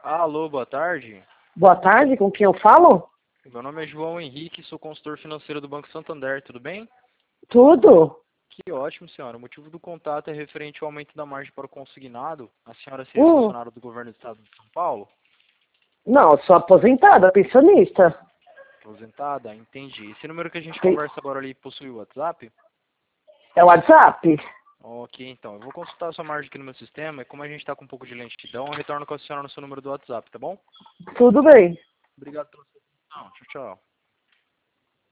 Alô, boa tarde. Boa tarde, com quem eu falo? Meu nome é João Henrique, sou consultor financeiro do Banco Santander, tudo bem? Tudo? Que ótimo, senhora. O motivo do contato é referente ao aumento da margem para o consignado. A senhora seria Hum, funcionária do governo do estado de São Paulo? não, eu sou aposentada, pensionista. Aposentada? Entendi. Esse número que a gente Sim. conversa agora ali possui o WhatsApp? É o WhatsApp? Ok, então. Eu vou consultar a sua margem aqui no meu sistema e como a gente está com um pouco de lentidão, eu retorno com a senhora no seu número do WhatsApp, tá bom? Tudo bem. Obrigado pela sua atenção. Tchau, tchau.